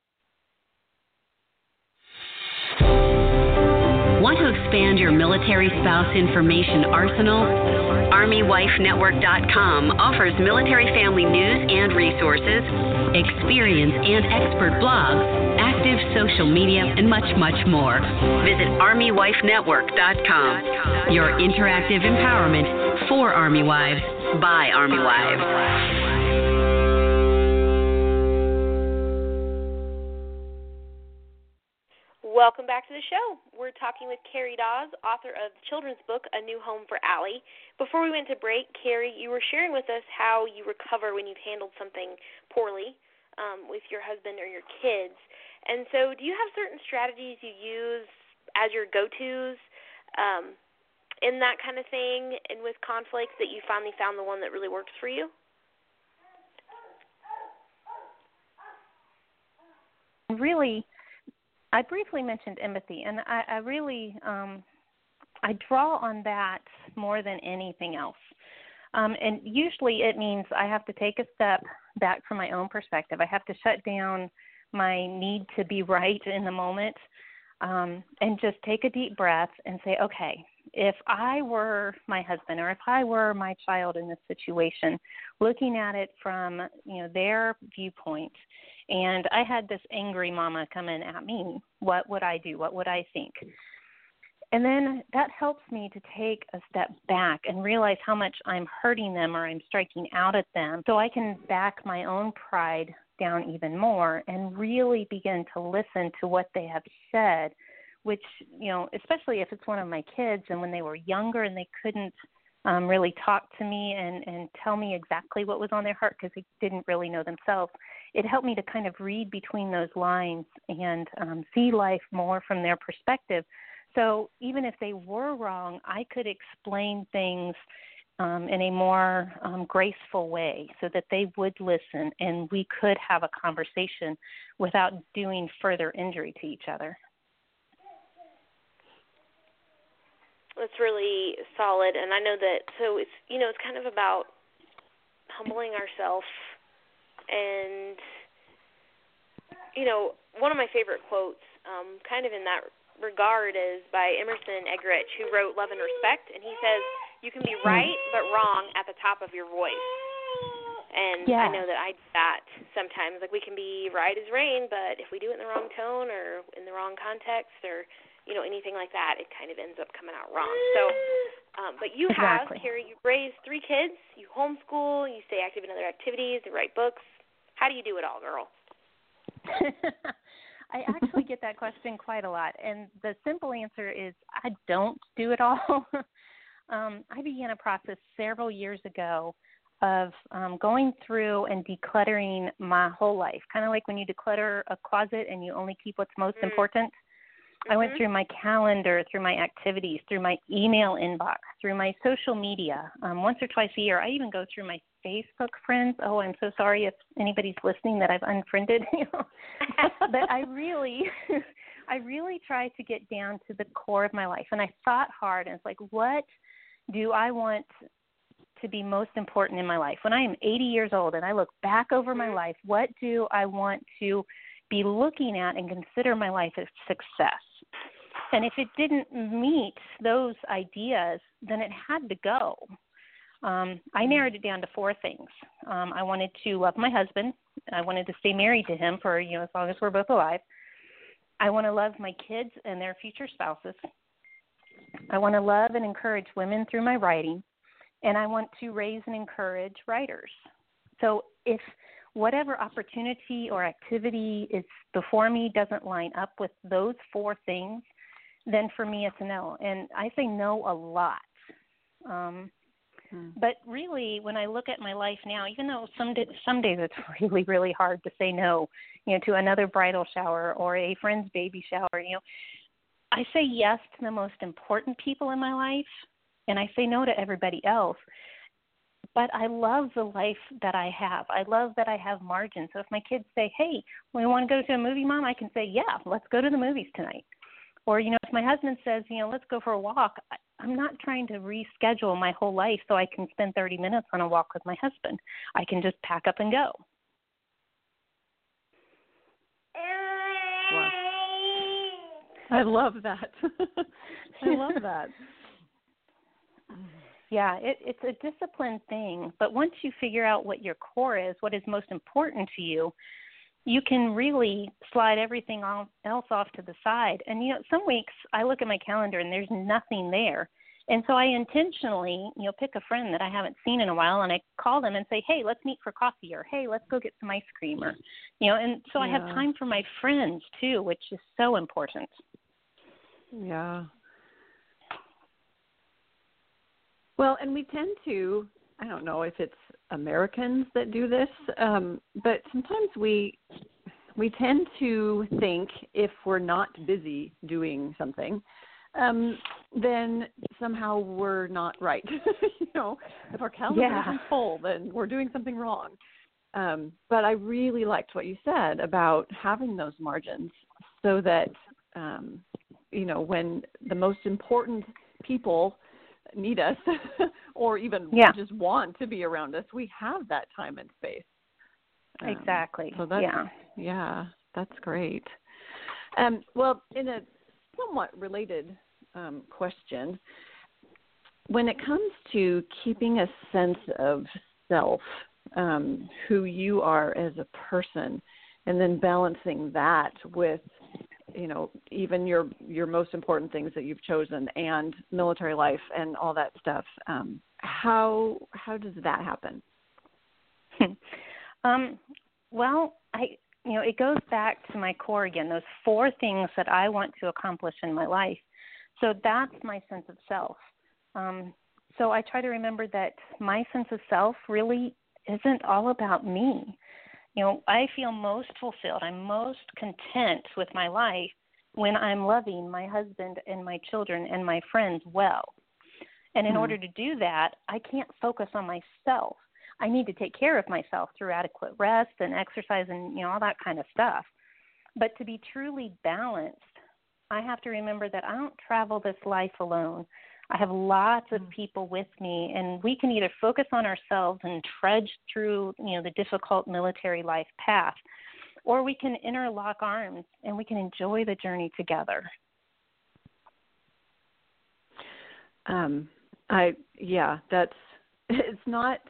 Want to expand your military spouse information arsenal? ArmyWifeNetwork.com offers military family news and resources, experience and expert blogs, active social media, and much, much more. Visit ArmyWifeNetwork.com. Your interactive empowerment for Army Wives by Army Wives. Welcome back to the show. We're talking with Carrie Dawes, author of the children's book, A New Home for Allie. Before we went to break, Carrie, you were sharing with us how you recover when you've handled something poorly with your husband or your kids. And so do you have certain strategies you use as your go-tos in that kind of thing and with conflicts that you finally found the one that really works for you? Really, I briefly mentioned empathy, and I really I draw on that more than anything else. And usually it means I have to take a step back from my own perspective. I have to shut down my need to be right in the moment and just take a deep breath and say, okay, if I were my husband or if I were my child in this situation, looking at it from their viewpoint, and I had this angry mama come in at me, what would I do? What would I think? And then that helps me to take a step back and realize how much I'm hurting them or I'm striking out at them, so I can back my own pride down even more and really begin to listen to what they have said, which, especially if it's one of my kids and when they were younger and they couldn't really talk to me and tell me exactly what was on their heart because they didn't really know themselves. It helped me to kind of read between those lines and see life more from their perspective. So even if they were wrong, I could explain things in a more graceful way so that they would listen and we could have a conversation without doing further injury to each other. That's really solid, and I know that. So it's it's kind of about humbling ourselves, and one of my favorite quotes, kind of in that regard, is by Emerson Eggerichs, who wrote Love and Respect, and he says, "You can be right but wrong at the top of your voice." And yeah. I know that I do that sometimes. Like, we can be right as rain, but if we do it in the wrong tone or in the wrong context or anything like that, it kind of ends up coming out wrong. So, but you exactly. have, Carrie, you've raised 3 kids, you homeschool, you stay active in other activities, you write books. How do you do it all, girl? I actually get that question quite a lot, and the simple answer is I don't do it all. I began a process several years ago of going through and decluttering my whole life, kind of like when you declutter a closet and you only keep what's most important. I went through my calendar, through my activities, through my email inbox, through my social media. Once or twice a year, I even go through my Facebook friends. Oh, I'm so sorry if anybody's listening that I've unfriended. But I really try to get down to the core of my life. And I thought hard, and it's like, what do I want to be most important in my life? When I am 80 years old and I look back over my life, what do I want to be looking at and consider my life as success? And if it didn't meet those ideas, then it had to go. I narrowed it down to 4 things. I wanted to love my husband. I wanted to stay married to him for, as long as we're both alive. I want to love my kids and their future spouses. I want to love and encourage women through my writing. And I want to raise and encourage writers. So if whatever opportunity or activity is before me doesn't line up with those 4 things, then for me it's a no. And I say no a lot. But really, when I look at my life now, even though some days it's really, really hard to say no, to another bridal shower or a friend's baby shower, I say yes to the most important people in my life, and I say no to everybody else. But I love the life that I have. I love that I have margin. So if my kids say, hey, we want to go to a movie, Mom, I can say, yeah, let's go to the movies tonight. Or, if my husband says, let's go for a walk, I'm not trying to reschedule my whole life so I can spend 30 minutes on a walk with my husband. I can just pack up and go. Wow. I love that. I love that. Yeah, it's a discipline thing. But once you figure out what your core is, what is most important to you, you can really slide everything else off to the side. And, some weeks I look at my calendar and there's nothing there. And so I intentionally, pick a friend that I haven't seen in a while, and I call them and say, hey, let's meet for coffee, or hey, let's go get some ice cream, or, and so I have time for my friends too, which is so important. Yeah. Well, and we tend to, I don't know if it's Americans that do this, but sometimes we tend to think if we're not busy doing something, then somehow we're not right. If our calendar isn't full, then we're doing something wrong. But I really liked what you said about having those margins so that, when the most important people need us or even just want to be around us, we have that time and space. Exactly. So that's, that's great. Well, in a somewhat related question, when it comes to keeping a sense of self, who you are as a person, and then balancing that with even your most important things that you've chosen and military life and all that stuff, how does that happen? Well, it goes back to my core again, those 4 things that I want to accomplish in my life. So that's my sense of self. So I try to remember that my sense of self really isn't all about me. I feel most fulfilled. I'm most content with my life when I'm loving my husband and my children and my friends well. And in order to do that, I can't focus on myself. I need to take care of myself through adequate rest and exercise and, all that kind of stuff. But to be truly balanced, I have to remember that I don't travel this life alone. I have lots of people with me, and we can either focus on ourselves and trudge through, the difficult military life path, or we can interlock arms and we can enjoy the journey together. It's not,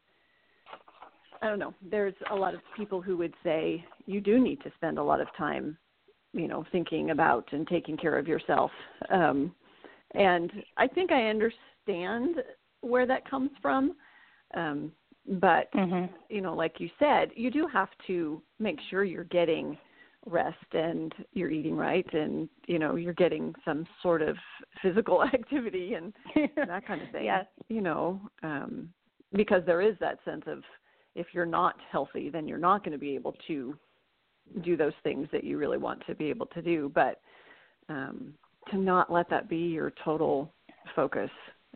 I don't know, there's a lot of people who would say you do need to spend a lot of time, thinking about and taking care of yourself. And I think I understand where that comes from. But, like you said, you do have to make sure you're getting rest and you're eating right and, you're getting some sort of physical activity and that kind of thing. Yes. Because there is that sense of if you're not healthy, then you're not going to be able to do those things that you really want to be able to do. But to not let that be your total focus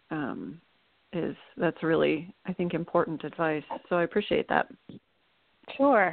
that's really, I think, important advice. So I appreciate that. Sure.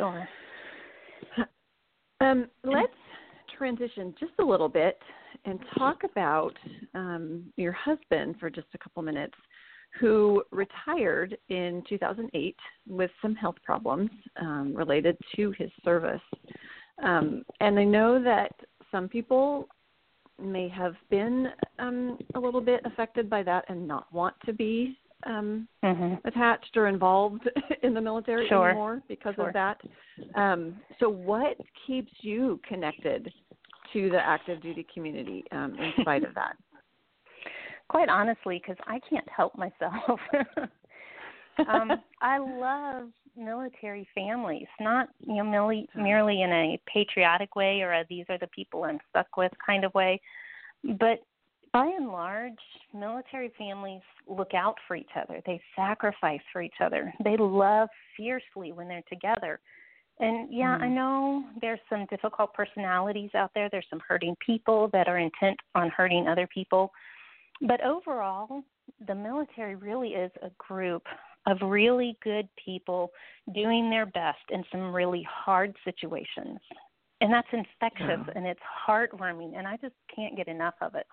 Let's transition just a little bit and talk about your husband for just a couple minutes, who retired in 2008 with some health problems related to his service. And I know that some people may have been a little bit affected by that and not want to be attached or involved in the military anymore because of that. So what keeps you connected to the active duty community in spite of that? Quite honestly, because I can't help myself. I love military families, not merely in a patriotic way or these are the people I'm stuck with kind of way, but by and large, military families look out for each other. They sacrifice for each other. They love fiercely when they're together. And, I know there's some difficult personalities out there. There's some hurting people that are intent on hurting other people. But overall, the military really is a group of really good people doing their best in some really hard situations. And that's infectious and it's heartwarming, and I just can't get enough of it.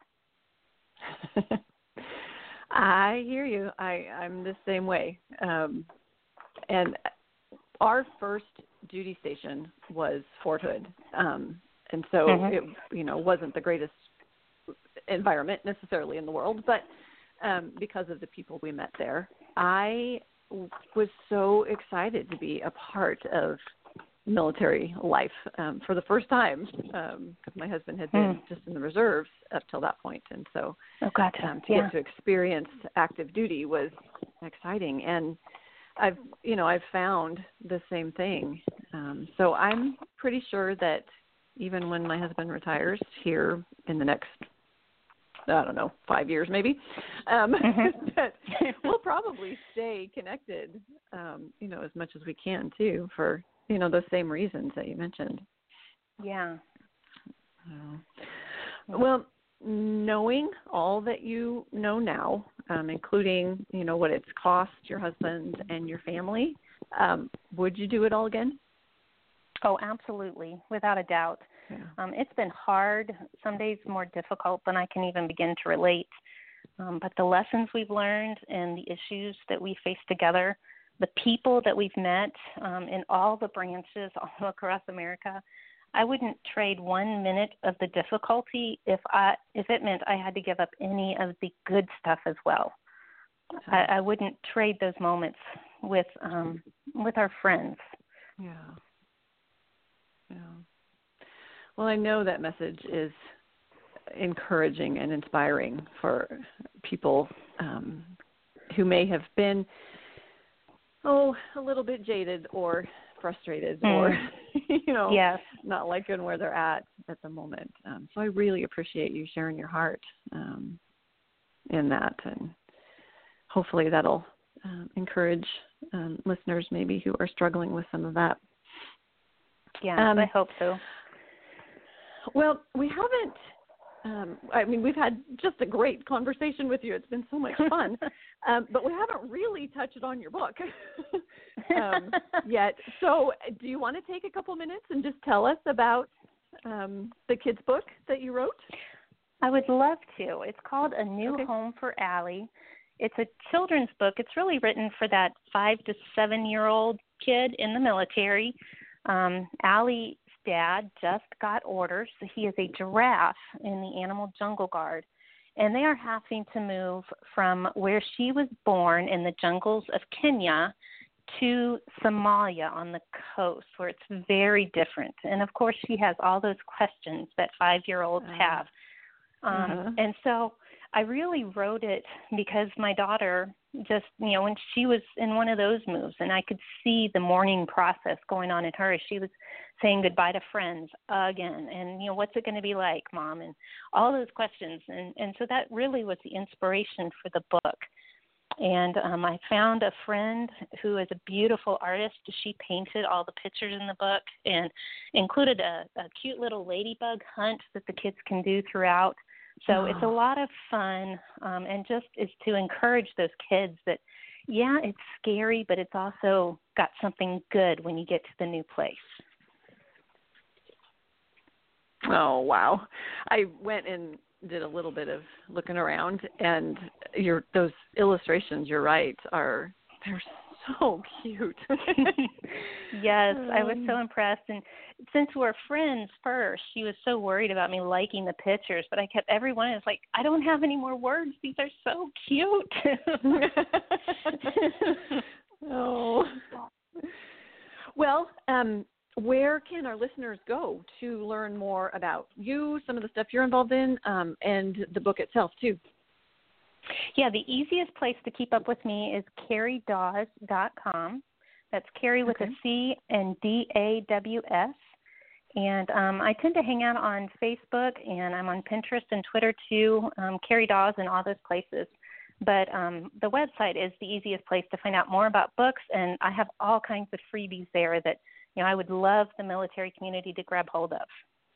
I hear you. I'm the same way. And our first duty station was Fort Hood. And so it, wasn't the greatest environment necessarily in the world, but because of the people we met there, I was so excited to be a part of military life for the first time, because my husband had been just in the reserves up till that point, and so to get to experience active duty was exciting. And I've found the same thing. So I'm pretty sure that even when my husband retires here in the next, 5 years maybe, that we'll probably stay connected, as much as we can too, for those same reasons that you mentioned. Yeah. Well, knowing all that you know now, including, what it's cost your husband and your family, would you do it all again? Oh, absolutely, without a doubt. Yeah. It's been hard, some days more difficult than I can even begin to relate. But the lessons we've learned and the issues that we face together, the people that we've met in all the branches all across America, I wouldn't trade 1 minute of the difficulty if it meant I had to give up any of the good stuff as well. I wouldn't trade those moments with our friends. Yeah. Well, I know that message is encouraging and inspiring for people who may have been a little bit jaded or frustrated or, not liking where they're at the moment. So I really appreciate you sharing your heart in that. And hopefully that'll encourage listeners maybe who are struggling with some of that. Yeah, I hope so. Well, we haven't, we've had just a great conversation with you. It's been so much fun. But we haven't really touched on your book yet. So do you want to take a couple minutes and just tell us about the kids' book that you wrote? I would love to. It's called A New Home for Allie. It's a children's book. It's really written for that 5 to 7-year-old kid in the military. Allie's dad just got orders. He is a giraffe in the Animal Jungle Guard, and they are having to move from where she was born in the jungles of Kenya to Somalia on the coast, where it's very different. And, of course, she has all those questions that 5-year-olds have. And so I really wrote it because my daughter just, when she was in one of those moves, and I could see the mourning process going on in her as she was saying goodbye to friends again, and, what's it going to be like, Mom, and all those questions. And so that really was the inspiration for the book. And I found a friend who is a beautiful artist. She painted all the pictures in the book and included a cute little ladybug hunt that the kids can do throughout. So it's a lot of fun, and just is to encourage those kids that, it's scary, but it's also got something good when you get to the new place. Oh, wow. I went and did a little bit of looking around, and those illustrations, you're right, they're so cute. Yes, I was so impressed. And since we're friends first, she was so worried about me liking the pictures, but I kept everyone is like, I don't have any more words. These are so cute. Oh. Well, where can our listeners go to learn more about you, some of the stuff you're involved in, and the book itself, too? Yeah, the easiest place to keep up with me is CarrieDaws.com. That's Carrie with a C and DAWS. And I tend to hang out on Facebook, and I'm on Pinterest and Twitter too, Carrie Daws and all those places. But the website is the easiest place to find out more about books, and I have all kinds of freebies there that I would love the military community to grab hold of.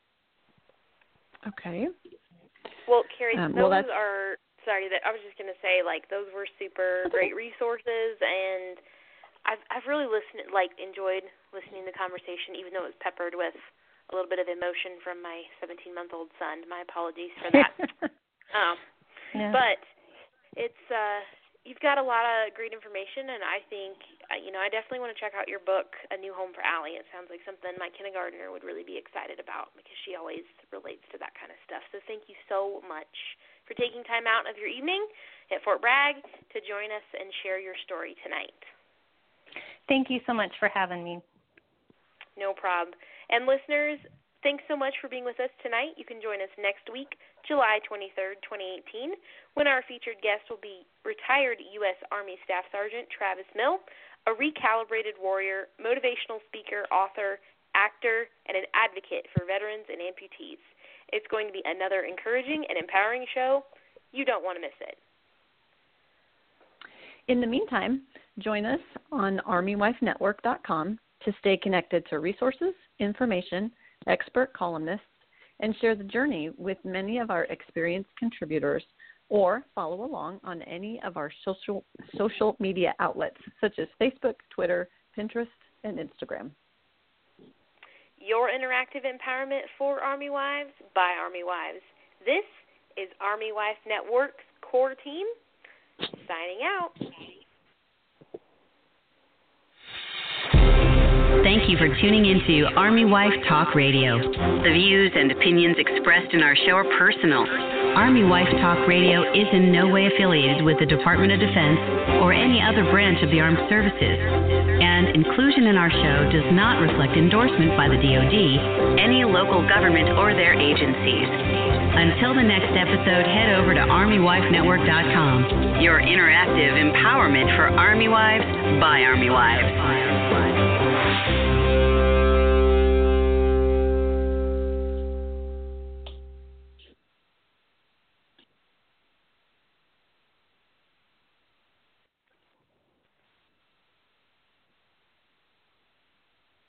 Okay. Well, Carrie, I was just going to say, those were super great resources, and I've really enjoyed listening to the conversation, even though it was peppered with a little bit of emotion from my 17-month-old son. My apologies for that. Yeah. But it's you've got a lot of great information, and I think I definitely want to check out your book, A New Home for Allie. It sounds like something my kindergartner would really be excited about because she always relates to that kind of stuff. So thank you so much for taking time out of your evening at Fort Bragg to join us and share your story tonight. Thank you so much for having me. No problem. And listeners, thanks so much for being with us tonight. You can join us next week, July 23rd, 2018, when our featured guest will be retired U.S. Army Staff Sergeant Travis Mill, a recalibrated warrior, motivational speaker, author, actor, and an advocate for veterans and amputees. It's going to be another encouraging and empowering show. You don't want to miss it. In the meantime, join us on ArmyWifeNetwork.com to stay connected to resources, information, expert columnists, and share the journey with many of our experienced contributors, or follow along on any of our social media outlets such as Facebook, Twitter, Pinterest, and Instagram. Your interactive empowerment for Army Wives by Army Wives. This is Army Wife Network's core team signing out. Thank you for tuning into Army Wife Talk Radio. The views and opinions expressed in our show are personal. Army Wife Talk Radio is in no way affiliated with the Department of Defense or any other branch of the armed services. And inclusion in our show does not reflect endorsement by the DoD, any local government, or their agencies. Until the next episode, head over to ArmyWifeNetwork.com, your interactive empowerment for Army Wives by Army Wives.